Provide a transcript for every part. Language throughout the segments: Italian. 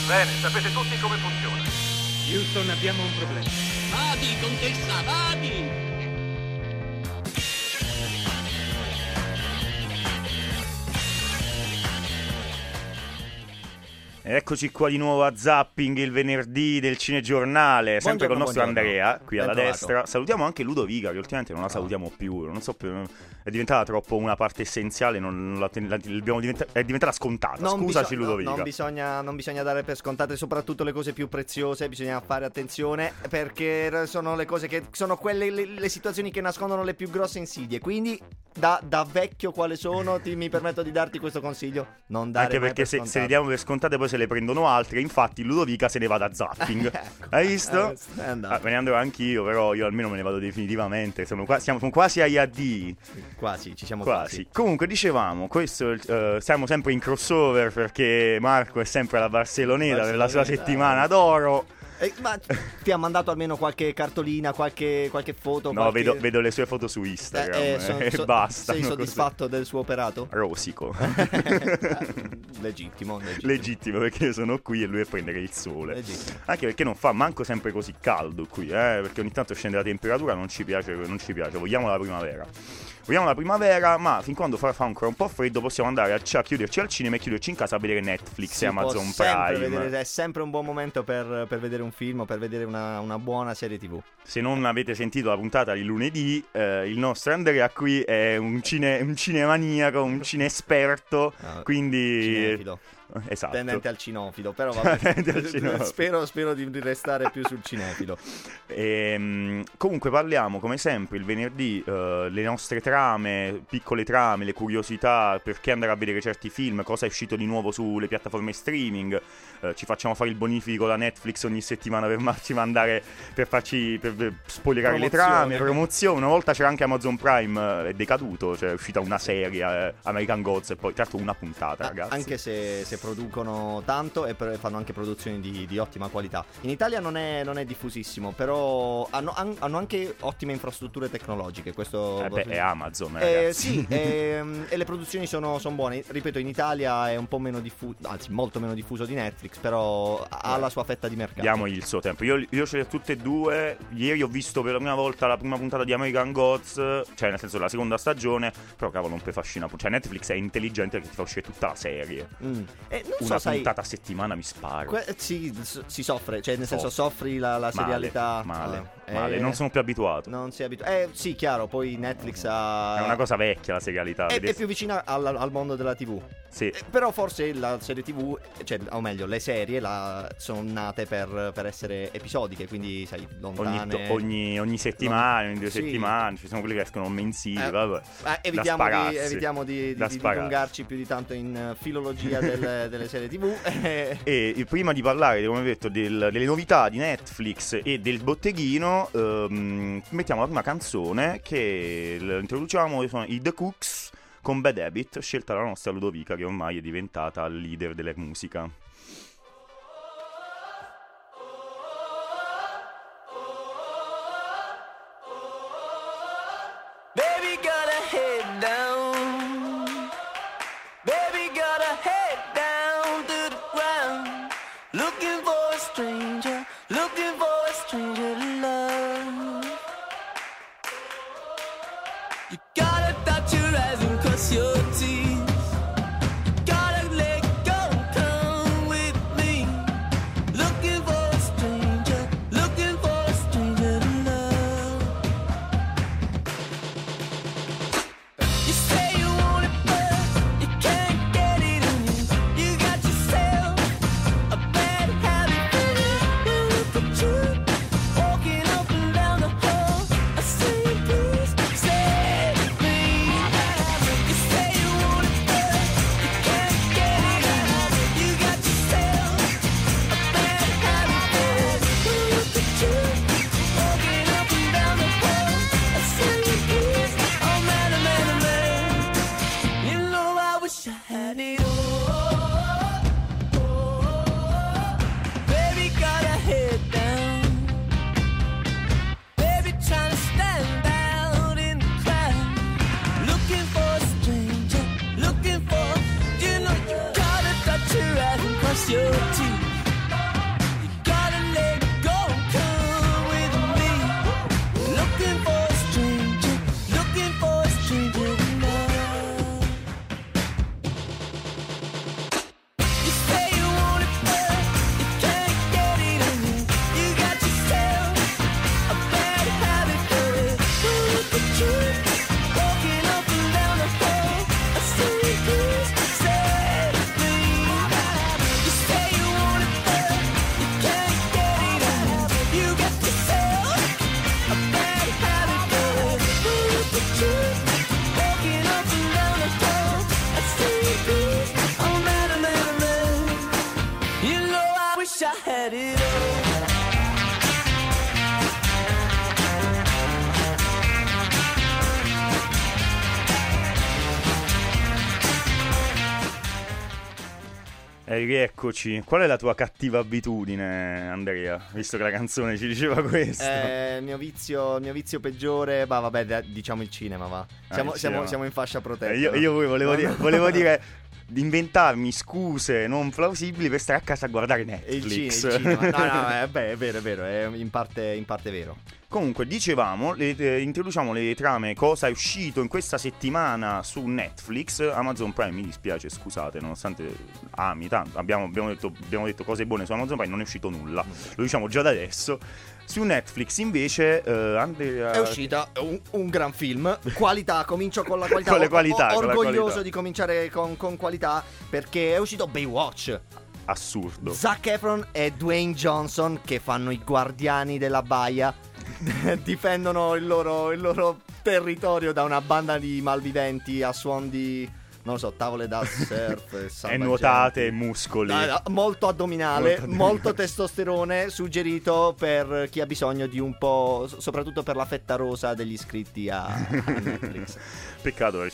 Bene, sapete tutti come funziona. Houston, abbiamo un problema. Vadi, contessa, vadi! Eccoci qua di nuovo a Zapping, il venerdì del cinegiornale, sempre con il nostro Andrea, qui alla destra. Salutiamo anche Ludovica, che ultimamente non la salutiamo più, non so più, è diventata troppo una parte essenziale, è diventata scontata. Scusaci Ludovica. Non bisogna dare per scontate soprattutto le cose più preziose, bisogna fare attenzione, perché sono le cose che sono quelle le situazioni che nascondono le più grosse insidie, quindi da vecchio quale sono mi permetto di darti questo consiglio, non dare anche perché se le diamo per scontate poi se le prendono altre. Infatti Ludovica se ne va da Zapping. Ecco. Hai visto? Me ne andrò anch'io, però io almeno me ne vado definitivamente. Siamo quasi agli AD. Quasi, ci siamo quasi. Comunque dicevamo, questo siamo sempre in crossover perché Marco è sempre alla Barceloneta nella sua settimana d'oro. Ma ti ha mandato almeno qualche cartolina, qualche foto? No, vedo le sue foto su Instagram e basta. Sei soddisfatto del suo operato? Rosico. Legittimo, perché io sono qui e lui è a prendere il sole. Legittimo. Anche perché non fa manco sempre così caldo qui, perché ogni tanto scende la temperatura, non ci piace. Vogliamo la primavera, ma fin quando fa ancora un po' freddo possiamo andare a chiuderci al cinema e chiuderci in casa a vedere Netflix e Amazon Prime. È sempre un buon momento per vedere un film o per vedere una buona serie TV. Se non avete sentito la puntata di lunedì, il nostro Andrea qui è un cinemaniaco, un cineesperto, quindi cinefilo. Esatto. Tendente al cinofilo, però vabbè. Spero di restare più sul cinefilo. Comunque parliamo come sempre il venerdì le nostre trame, piccole trame, le curiosità, perché andare a vedere certi film, cosa è uscito di nuovo sulle piattaforme streaming. Ci facciamo fare il bonifico da Netflix ogni settimana per spoilerare le trame, promozioni. Una volta c'era anche Amazon Prime, è decaduto, cioè è uscita una serie, American Gods, e poi tra l'altro una puntata, ragazzi. Anche se producono tanto e fanno anche produzioni di ottima qualità. In Italia non è diffusissimo, però hanno anche ottime infrastrutture tecnologiche. Questo è Amazon, ragazzi. Sì, e le produzioni sono buone. Ripeto, in Italia è un po' meno diffuso, anzi molto meno diffuso di Netflix, però ha la sua fetta di mercato. Diamogli il suo tempo. Io ce le ho tutte e due. Ieri ho visto per la prima volta la prima puntata di American Gods, cioè nel senso la seconda stagione, però cavolo non mi fascina. Cioè Netflix è intelligente perché ti fa uscire tutta la serie. Una puntata a settimana mi sparo. Sì, si soffre, cioè nel senso soffri la serialità. Male, non sono più abituato. Non sei abituato. Sì, chiaro, poi Netflix è una cosa vecchia la serialità. È più vicina al mondo della TV. Sì. Però forse la serie TV, cioè, o meglio, le serie sono nate per essere episodiche, quindi sai, lontane. Ogni settimana, ogni 2 settimane, ci sono quelli che escono mensili, vabbè. Evitiamo di dilungarci più di tanto in filologia delle serie TV. E prima di parlare, come detto, delle novità di Netflix e del botteghino, mettiamo la prima canzone che introduciamo, sono i The Cooks con Bad Habit, scelta dalla nostra Ludovica, che ormai è diventata il leader della musica. Baby got her head down. Baby got her head down to the ground. Looking for a stranger, looking for a stranger to love. You gotta touch your eyes and cross your teeth. wish I had it all. Rieccoci. Qual è la tua cattiva abitudine, Andrea? Visto che la canzone ci diceva questo. Il mio vizio peggiore, ma vabbè, diciamo il cinema, va. Siamo in fascia protetta. Io volevo dire di inventarmi scuse non plausibili per stare a casa a guardare Netflix. Il cinema. No, è vero, è in parte vero. Comunque, dicevamo, introduciamo le trame, cosa è uscito in questa settimana su Netflix. Amazon Prime, mi dispiace, scusate, nonostante ami tanto, abbiamo detto cose buone su Amazon Prime, non è uscito nulla, lo diciamo già da adesso. Su Netflix invece Andrea... è uscita un gran film, qualità, comincio con la qualità. Con le qualità, orgoglioso di cominciare con qualità, perché è uscito Baywatch. Assurdo. Zac Efron e Dwayne Johnson, che fanno i guardiani della baia, difendono il loro territorio da una banda di malviventi a suon di, non lo so, tavole da surf e nuotate e muscoli. Molto addominale, molto testosterone, suggerito per chi ha bisogno di un po', soprattutto per la fetta rosa degli iscritti a Netflix. Peccato,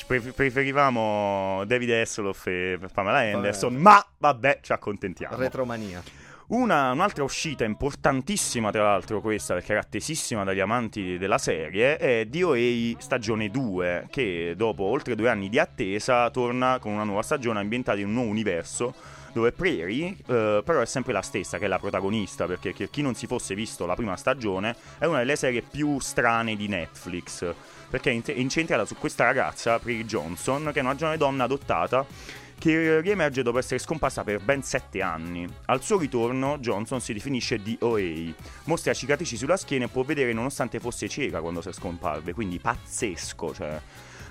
preferivamo David Hasselhoff e Pamela Anderson, ma vabbè, ci accontentiamo. Retromania. Un'altra uscita importantissima, tra l'altro questa, perché era attesissima dagli amanti della serie, è DOA stagione 2, che dopo oltre 2 anni di attesa torna con una nuova stagione ambientata in un nuovo universo, dove Prairie però è sempre la stessa, che è la protagonista, perché chi non si fosse visto la prima stagione, è una delle serie più strane di Netflix, perché è incentrata su questa ragazza, Prairie Johnson, che è una giovane donna adottata che riemerge dopo essere scomparsa per ben 7 anni. Al suo ritorno, Johnson si definisce DOA, mostra cicatrici sulla schiena e può vedere nonostante fosse cieca quando si scomparve, quindi pazzesco, cioè.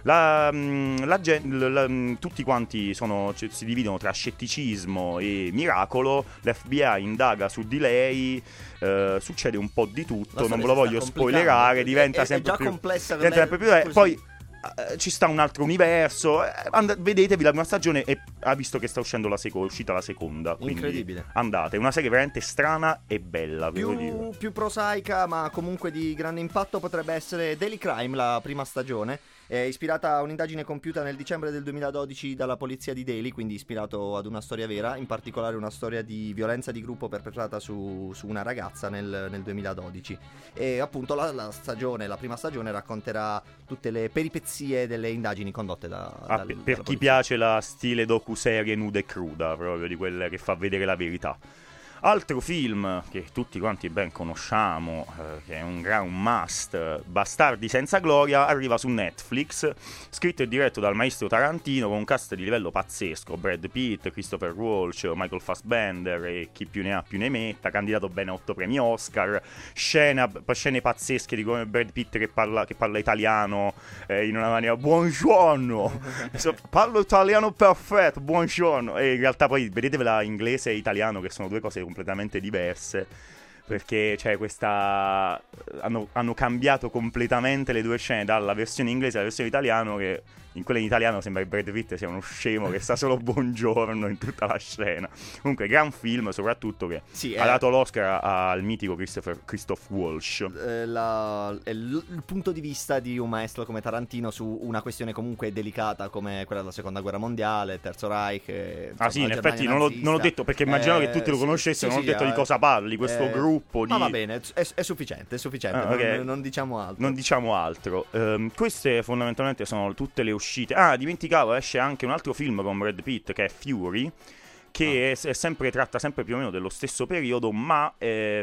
Tutti quanti si dividono tra scetticismo e miracolo. l'FBI indaga su di lei, succede un po' di tutto, non ve lo voglio spoilerare, diventa sempre più complessa, poi ci sta un altro universo. Vedetevi la prima stagione e ha visto che sta uscendo è uscita la seconda. Incredibile. Andate, è una serie veramente strana e bella. Più prosaica, ma comunque di grande impatto, potrebbe essere Daily Crime, la prima stagione. È ispirata a un'indagine compiuta nel dicembre del 2012 dalla polizia di Delhi, quindi ispirato ad una storia vera, in particolare una storia di violenza di gruppo perpetrata su una ragazza nel 2012. E appunto la prima stagione racconterà tutte le peripezie delle indagini condotte per chi polizia. Piace la stile docuserie nuda e cruda, proprio di quelle che fa vedere la verità. Altro film che tutti quanti ben conosciamo, che è un must, Bastardi senza gloria, arriva su Netflix, scritto e diretto dal maestro Tarantino, con un cast di livello pazzesco: Brad Pitt, Christopher Waltz, Michael Fassbender e chi più ne ha più ne metta, candidato ben a 8 premi Oscar, scene pazzesche di come Brad Pitt che parla italiano in una maniera buongiorno, parlo italiano perfetto, buongiorno, e in realtà poi vedetevela inglese e italiano, che sono due cose completamente diverse, perché cioè hanno cambiato completamente le due scene, dalla versione inglese alla versione italiana, che in quella in italiano sembra che Brad Pitt sia uno scemo che sta solo buongiorno in tutta la scena. Comunque gran film, soprattutto che ha dato l'Oscar al mitico Christoph Waltz. Il punto di vista di un maestro come Tarantino su una questione comunque delicata come quella della seconda guerra mondiale, Terzo Reich, insomma, in effetti non l'ho detto perché immaginavo che tutti lo conoscessero, non ho detto di cosa parli, questo gruppo di... Ma va bene, è sufficiente, okay. Non diciamo altro. Queste fondamentalmente sono tutte le uscite. Dimenticavo, esce anche un altro film con Brad Pitt che è Fury, che tratta sempre più o meno dello stesso periodo, ma Brad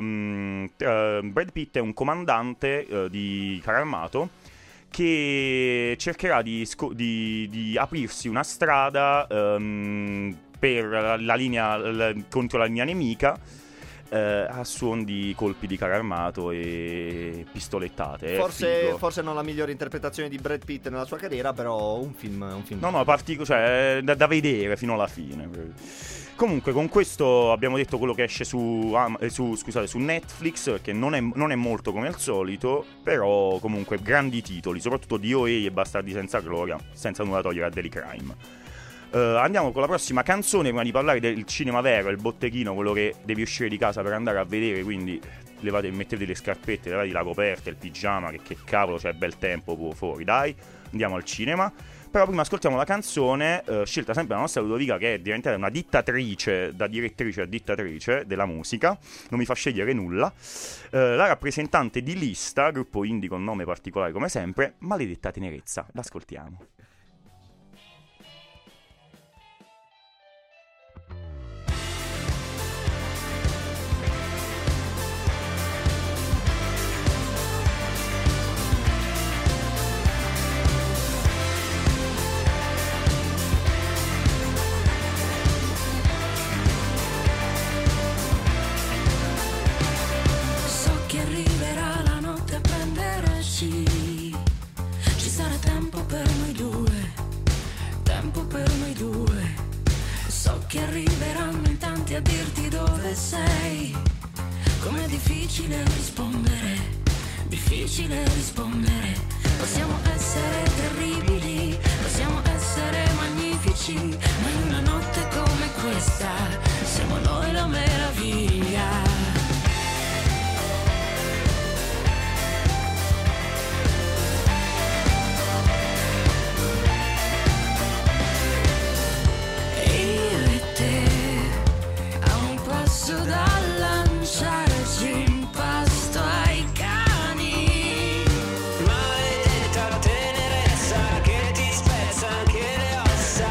Pitt è un comandante di carro armato che cercherà di aprirsi una strada per la linea contro la linea nemica, a suon di colpi di carro armato e pistolettate. Forse non la migliore interpretazione di Brad Pitt nella sua carriera, però un film cioè da vedere fino alla fine. Comunque con questo abbiamo detto quello che esce su Netflix, che non è molto come al solito, però comunque grandi titoli, soprattutto DOA e Bastardi senza gloria, senza nulla togliere a Daily Crime. Andiamo con la prossima canzone prima di parlare del cinema vero, il botteghino, quello che devi uscire di casa per andare a vedere, quindi mettete le scarpette, levate la coperta, il pigiama, che cavolo, c'è bel tempo fuori, dai, andiamo al cinema. Però prima ascoltiamo la canzone scelta sempre dalla nostra Ludovica, che è diventata una dittatrice, da direttrice a dittatrice della musica, non mi fa scegliere nulla. La rappresentante di Lista, gruppo indie con nome particolare come sempre, Maledetta Tenerezza. L'ascoltiamo. Che arriveranno in tanti a dirti dove sei. Com'è difficile rispondere. Possiamo essere terribili, possiamo essere magnifici, ma in una notte come questa siamo noi la meraviglia. Da lanciarci in pasto ai cani. Maledetta tenerezza che ti spezza anche le ossa.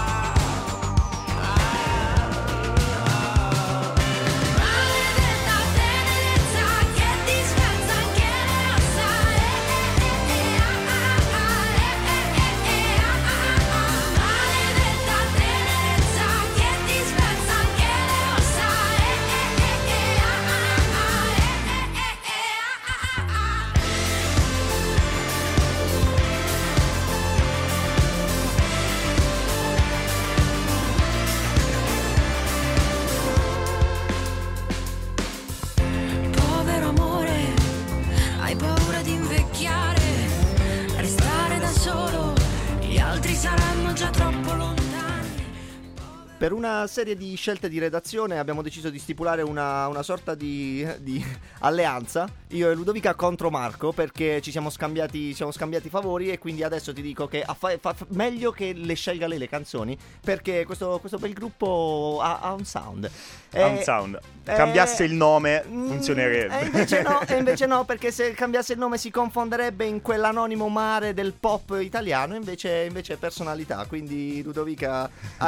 Maledetta tenerezza che ti spezza anche le ossa. Maledetta tenerezza che ti spezza anche le ossa. Povero amore, hai paura di invecchiare, restare da solo, gli altri saranno già troppo lontani. Per una serie di scelte di redazione abbiamo deciso di stipulare una sorta di alleanza, io e Ludovica contro Marco, perché ci siamo scambiati favori, e quindi adesso ti dico che fa meglio che le scelga lei le canzoni, perché questo bel gruppo ha un sound. Ha un sound. Cambiasse il nome funzionerebbe. E invece no, perché se cambiasse il nome si confonderebbe in quell'anonimo mare del pop italiano, invece è personalità, quindi Ludovica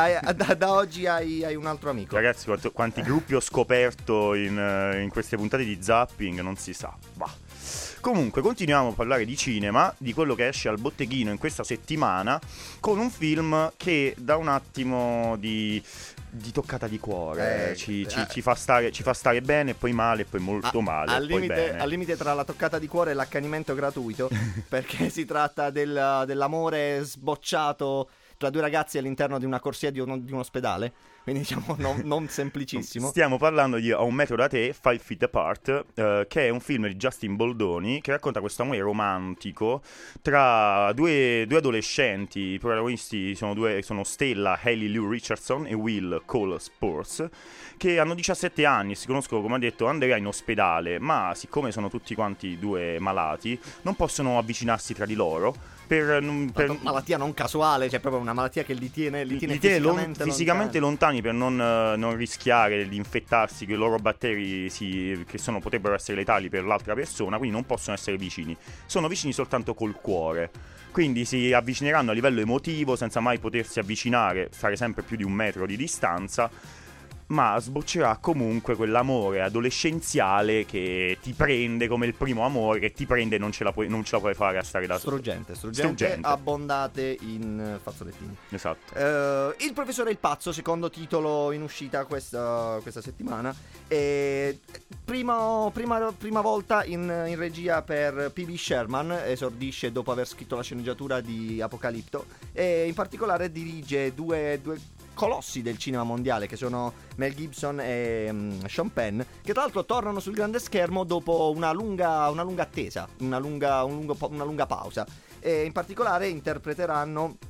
da oggi hai un altro amico. Ragazzi, quanti gruppi ho scoperto in queste puntate di Zapping, non si sa. Bah. Comunque continuiamo a parlare di cinema, di quello che esce al botteghino in questa settimana, con un film che dà un attimo di toccata di cuore, ci fa stare bene, e poi male, e poi molto male, al poi bene. Al limite tra la toccata di cuore e l'accanimento gratuito, perché si tratta dell'amore sbocciato tra due ragazzi all'interno di una corsia di un ospedale, quindi diciamo non semplicissimo. Stiamo parlando di A un metro da te, 5 Feet Apart, che è un film di Justin Boldoni che racconta questo amore romantico tra due adolescenti. I protagonisti sono Stella Hailey Lou Richardson e Will Cole Sprouse, che hanno 17 anni, si conoscono, come ha detto Andrea, in ospedale, ma siccome sono tutti quanti due malati non possono avvicinarsi tra di loro per malattia non casuale, cioè proprio una malattia che li tiene fisicamente lontani, per non rischiare di infettarsi con i loro batteri che potrebbero essere letali per l'altra persona, quindi non possono essere vicini, sono vicini soltanto col cuore. Quindi si avvicineranno a livello emotivo senza mai potersi avvicinare, stare sempre più di 1 metro di distanza, ma sboccerà comunque quell'amore adolescenziale che ti prende come il primo amore, che ti prende e non ce la puoi fare a stare da solo. Struggente, abbondate in fazzolettini. Esatto. Il professore il pazzo, secondo titolo in uscita questa settimana, e prima volta in regia per P.B. Sherman, esordisce dopo aver scritto la sceneggiatura di Apocalipto, e in particolare dirige due colossi del cinema mondiale, che sono Mel Gibson e Sean Penn, che tra l'altro tornano sul grande schermo dopo una lunga attesa, una lunga pausa, e in particolare interpreteranno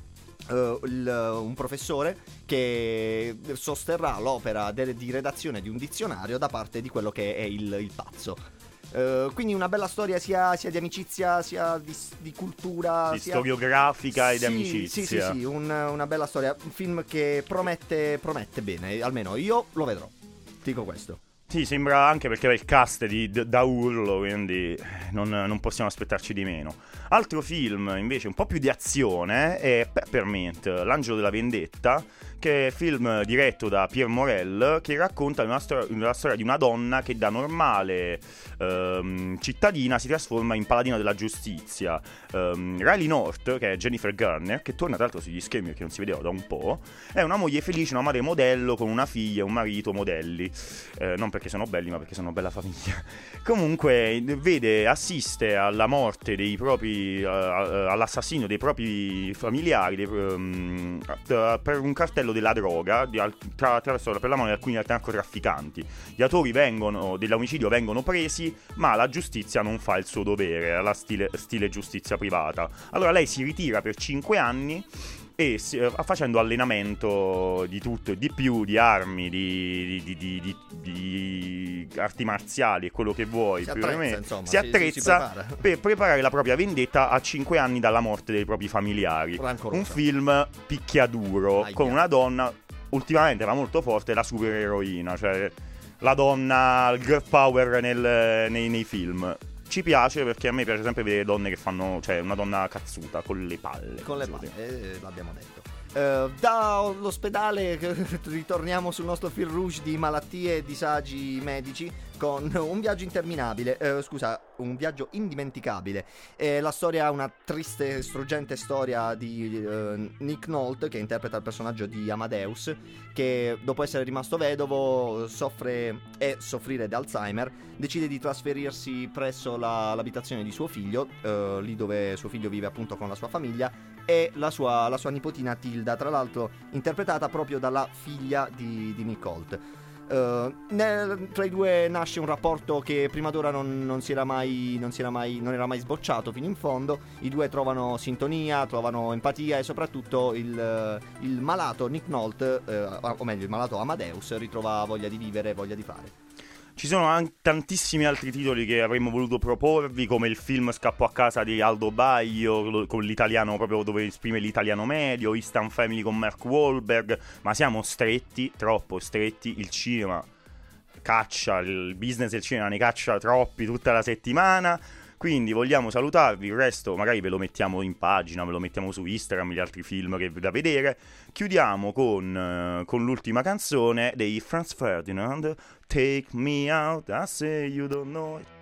un professore che sosterrà l'opera di redazione di un dizionario da parte di quello che è il pazzo. Quindi una bella storia sia di amicizia, sia di cultura, Sì, sia storiografica e di Sì, amicizia. sì, una bella storia, un film che promette bene, almeno io lo vedrò, dico questo. Sì, sembra, anche perché il cast da urlo, quindi non possiamo aspettarci di meno. Altro film invece un po' più di azione è Peppermint, l'angelo della vendetta, che è film diretto da Pierre Morel, che racconta la storia di una donna che da normale cittadina si trasforma in paladina della giustizia. Riley North, che è Jennifer Garner, che torna tra l'altro sugli schermi perché non si vedeva da un po', è una moglie felice, una madre modello con una figlia e un marito modelli, non perché sono belli ma perché sono bella famiglia. Comunque assiste alla morte dei propri all'assassinio dei propri familiari per un cartello della droga attraverso per la mano di alcuni narcotrafficanti. Gli autori dell'omicidio vengono presi, ma la giustizia non fa il suo dovere, alla stile giustizia privata. Allora lei si ritira per 5 anni e facendo allenamento di tutto e di più, di armi, di arti marziali e quello che vuoi, si attrezza per preparare la propria vendetta a 5 anni dalla morte dei propri familiari. Rancorosa. Un film picchiaduro con una donna ultimamente va molto forte, la supereroina, cioè la donna, il girl power nei film. Ci piace perché a me piace sempre vedere donne che fanno, cioè una donna cazzuta con le palle. L'abbiamo detto. Dall'ospedale ritorniamo sul nostro fil rouge di malattie e disagi medici con un viaggio interminabile, un viaggio indimenticabile. La storia, una triste, struggente storia di Nick Nolte, che interpreta il personaggio di Amadeus, che dopo essere rimasto vedovo soffrire di Alzheimer, decide di trasferirsi presso l'abitazione di suo figlio, lì dove suo figlio vive appunto con la sua famiglia, e la sua nipotina Tilda, tra l'altro interpretata proprio dalla figlia di Nick Holt. Tra i due nasce un rapporto che prima d'ora non era mai sbocciato fino in fondo. I due trovano sintonia, trovano empatia e soprattutto il malato Nick Nolte, o meglio il malato Amadeus, ritrova voglia di vivere, voglia di fare. Ci sono anche tantissimi altri titoli che avremmo voluto proporvi, come il film Scappo a casa di Aldo Baglio, con l'italiano proprio dove esprime l'italiano medio, Instant Family con Mark Wahlberg, ma siamo stretti, troppo stretti, il cinema caccia, il business del cinema ne caccia troppi tutta la settimana. Quindi vogliamo salutarvi, il resto magari ve lo mettiamo in pagina, ve lo mettiamo su Instagram, gli altri film che da vedere. Chiudiamo con l'ultima canzone dei Franz Ferdinand, Take Me Out, I Say You Don't Know It.